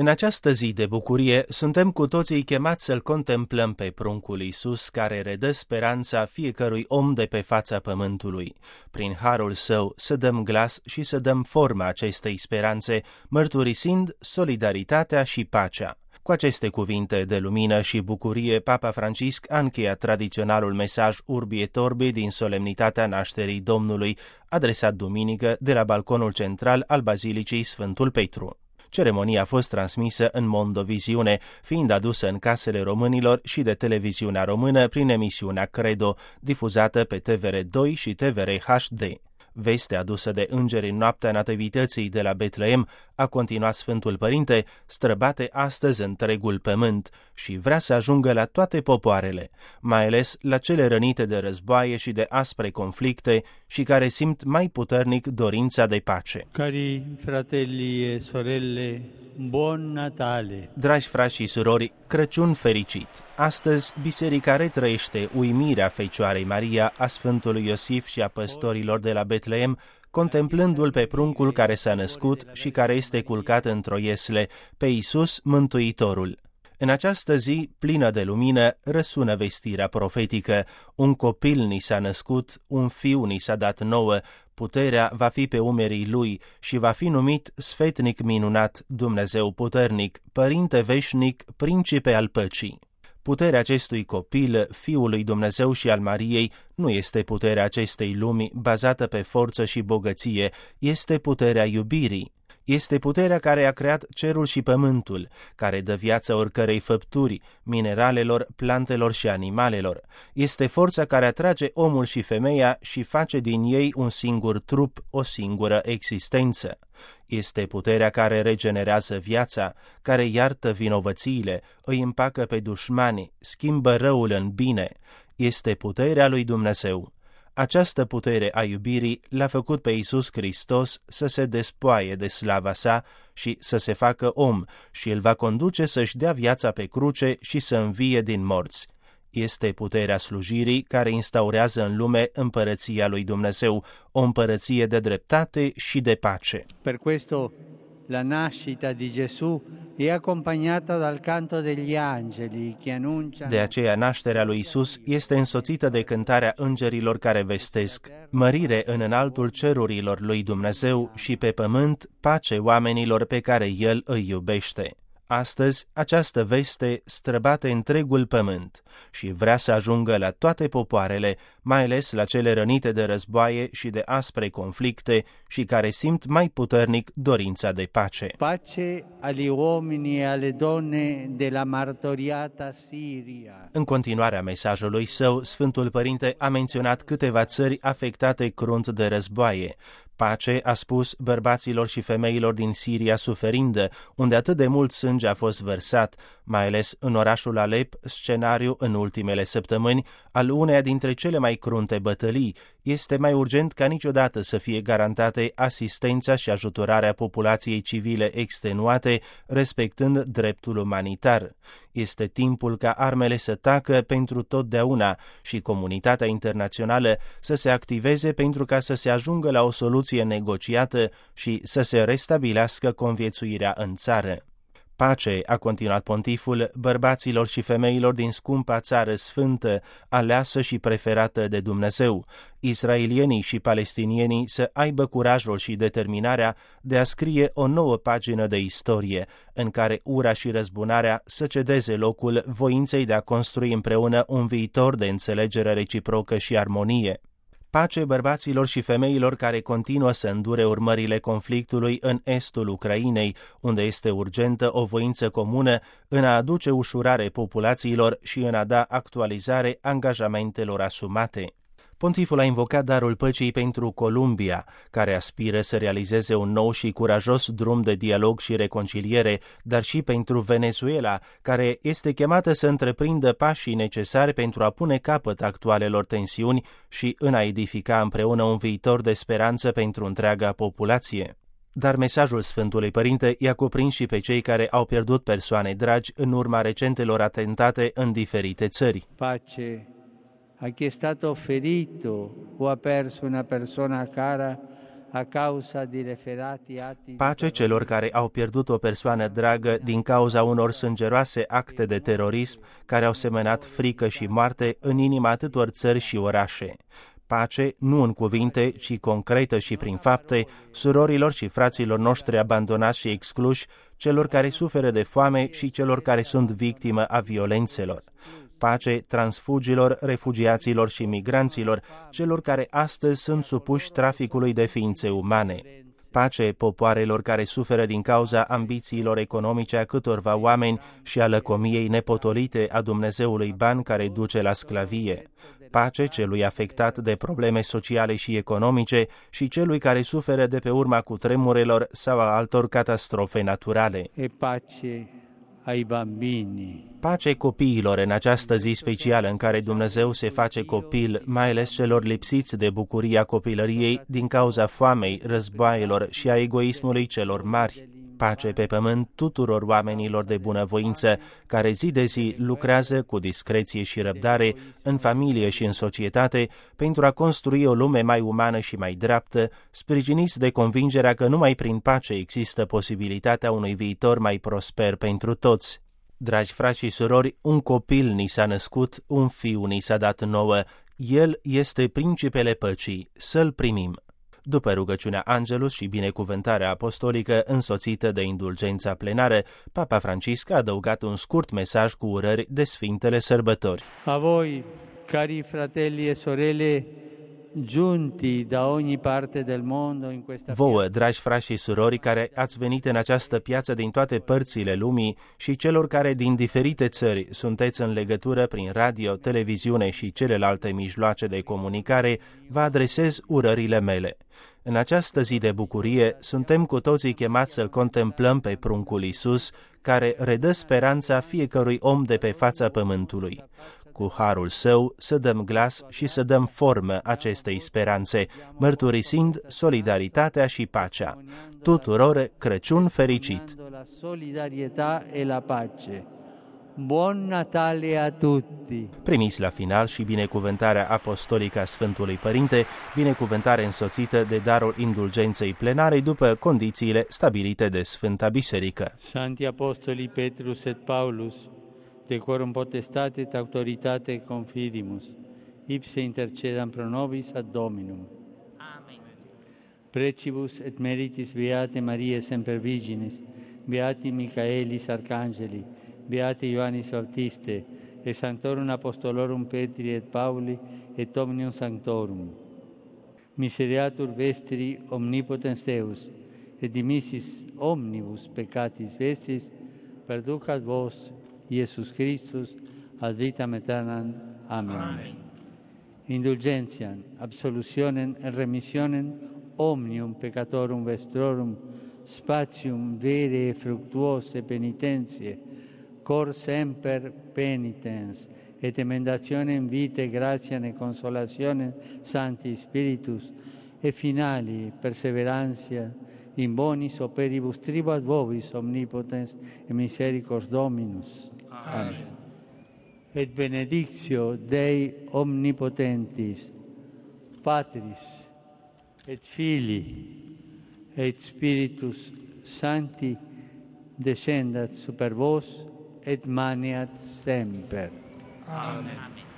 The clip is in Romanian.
În această zi de bucurie, suntem cu toții chemați să-L contemplăm pe pruncul Iisus, care redă speranța fiecărui om de pe fața pământului. Prin harul Său să dăm glas și să dăm formă acestei speranțe, mărturisind solidaritatea și pacea. Cu aceste cuvinte de lumină și bucurie, Papa Francisc a încheiat tradiționalul mesaj Urbi et Orbi din solemnitatea nașterii Domnului, adresat duminică de la balconul central al Bazilicii Sfântul Petru. Ceremonia a fost transmisă în Mondoviziune, fiind adusă în casele românilor și de televiziunea română prin emisiunea Credo, difuzată pe TVR2 și TVR HD. Vestea adusă de îngeri în noaptea nativității de la Betleem, a continuat Sfântul Părinte, străbate astăzi întregul pământ și vrea să ajungă la toate popoarele, mai ales la cele rănite de războaie și de aspre conflicte și care simt mai puternic dorința de pace. Cari fratelli e sorelle, buon Natale! Dragi frați și surori, Crăciun fericit! Astăzi, biserica retrăiește uimirea Fecioarei Maria, a Sfântului Iosif și a păstorilor de la Betleem, contemplându-l pe pruncul care s-a născut și care este culcat într-o iesle, pe Iisus Mântuitorul. În această zi plină de lumină răsună vestirea profetică: un copil ni s-a născut, un fiu ni s-a dat nouă, puterea va fi pe umerii lui și va fi numit Sfetnic minunat, Dumnezeu puternic, Părinte veșnic, Principe al păcii. Puterea acestui copil, Fiul lui Dumnezeu și al Mariei, nu este puterea acestei lumi bazată pe forță și bogăție, este puterea iubirii. Este puterea care a creat cerul și pământul, care dă viață oricărei făpturi, mineralelor, plantelor și animalelor. Este forța care atrage omul și femeia și face din ei un singur trup, o singură existență. Este puterea care regenerează viața, care iartă vinovățiile, îi împacă pe dușmani, schimbă răul în bine. Este puterea lui Dumnezeu. Această putere a iubirii l-a făcut pe Iisus Hristos să se despoaie de slava sa și să se facă om și îl va conduce să-și dea viața pe cruce și să învie din morți. Este puterea slujirii care instaurează în lume împărăția lui Dumnezeu, o împărăție de dreptate și de pace. Per questo la nascita di Gesù è accompagnata dal canto degli angeli che annunciano. De aceea nașterea lui Isus este însoțită de cântarea îngerilor care vestesc: mărire în înaltul cerurilor lui Dumnezeu și pe pământ pace oamenilor pe care El îi iubește. Astăzi, această veste străbate întregul pământ și vrea să ajungă la toate popoarele, mai ales la cele rănite de războaie și de aspre conflicte și care simt mai puternic dorința de pace. Pace agli uomini e alle donne della martoriata Siria. În continuarea mesajului său, Sfântul Părinte a menționat câteva țări afectate crunt de războaie. Pace, a spus, bărbaților și femeilor din Siria suferindă, unde atât de mult sânge a fost vărsat, mai ales în orașul Alep, scenariu în ultimele săptămâni al uneia dintre cele mai crunte bătălii. Este mai urgent ca niciodată să fie garantate asistența și ajutorarea populației civile extenuate, respectând dreptul umanitar. Este timpul ca armele să tacă pentru totdeauna și comunitatea internațională să se activeze pentru ca să se ajungă la o soluție negociată și să se restabilească conviețuirea în țară. Pace, a continuat pontiful, bărbaților și femeilor din scumpa țară sfântă, aleasă și preferată de Dumnezeu. Israelienii și palestinienii să aibă curajul și determinarea de a scrie o nouă pagină de istorie, în care ura și răzbunarea să cedeze locul voinței de a construi împreună un viitor de înțelegere reciprocă și armonie. Pace bărbaților și femeilor care continuă să îndure urmările conflictului în estul Ucrainei, unde este urgentă o voință comună în a aduce ușurare populațiilor și în a da actualizare angajamentelor asumate. Pontiful a invocat darul păcii pentru Columbia, care aspiră să realizeze un nou și curajos drum de dialog și reconciliere, dar și pentru Venezuela, care este chemată să întreprindă pașii necesari pentru a pune capăt actualelor tensiuni și în a edifica împreună un viitor de speranță pentru întreaga populație. Dar mesajul Sfântului Părinte i-a cuprins și pe cei care au pierdut persoane dragi în urma recentelor atentate în diferite țări. Pace a chi è stato ferito o ha perso una persona cara a causa di efferati atti. Pace celor care au pierdut o persoană dragă din cauza unor sângeroase acte de terorism care au semănat frică și moarte în inima atâtor țări și orașe. Pace, nu în cuvinte, ci concretă și prin fapte, surorilor și fraților noștri abandonați și excluși, celor care suferă de foame și celor care sunt victimă a violențelor. Pace transfugilor, refugiaților și migranților, celor care astăzi sunt supuși traficului de ființe umane. Pace popoarelor care suferă din cauza ambițiilor economice a câtorva oameni și a lăcomiei nepotolite a Dumnezeului ban care duce la sclavie. Pace celui afectat de probleme sociale și economice și celui care suferă de pe urma cutremurelor sau a altor catastrofe naturale. E pace ai bambini. Pace copiilor în această zi specială în care Dumnezeu se face copil, mai ales celor lipsiți de bucuria copilăriei din cauza foamei, războaielor și a egoismului celor mari. Pace pe pământ tuturor oamenilor de bunăvoință care zi de zi lucrează cu discreție și răbdare în familie și în societate pentru a construi o lume mai umană și mai dreaptă, sprijiniți de convingerea că numai prin pace există posibilitatea unui viitor mai prosper pentru toți. Dragi frați și surori, un copil ni s-a născut, un fiu ni s-a dat nouă, el este principele păcii, să-l primim. După rugăciunea Angelus și binecuvântarea apostolică însoțită de indulgența plenară, Papa Francisc a adăugat un scurt mesaj cu urări de Sfintele Sărbători. A voi, cari fratelli e sorelle, giunti da ogni parte del mondo in questa Vouă, dragi frați și surori, care ați venit în această piață din toate părțile lumii și celor care din diferite țări sunteți în legătură prin radio, televiziune și celelalte mijloace de comunicare, vă adresez urările mele. În această zi de bucurie, suntem cu toții chemați să-L contemplăm pe pruncul Iisus, care redă speranța fiecărui om de pe fața pământului. Cu harul său să dăm glas și să dăm formă acestei speranțe, mărturisind solidaritatea și pacea. Tuturor Crăciun fericit! La solidarietà e la pace. Buon Natale a tutti! Primiți la final și binecuvântarea apostolică a Sfântului Părinte, binecuvântare însoțită de darul indulgenței plenare după condițiile stabilite de Sfânta Biserică. Santi Apostoli Petrus et Paulus, de quorum potestate et autoritate confidimus, ipse intercedam pro nobis ad Dominum. Amen. Precibus et meritis Beate Mariae Semper Virginis, Beati Michaelis Arcangeli, Beate Ioannis Baptiste, et Sanctorum Apostolorum Petri et Pauli, et Omnium Sanctorum. Misereatur vestri omnipotens Deus, et dimissis omnibus peccatis vestris, perducat vos, Iesus Christus, ad vitam aeternam. Amen. Amen. Indulgentiam, absolutionem et remissionem omnium peccatorum vestrorum, spatium vere fructuose penitentiae, cor semper penitens, et emendationem vitae gratiam et consolationem Sancti Spiritus, et finali perseverantia in bonis operibus tribuat vobis omnipotens et misericors Dominus. Amen. Et benedictio Dei omnipotentis, Patris et Filii et Spiritus Sancti descendat super vos et maneat semper. Amen.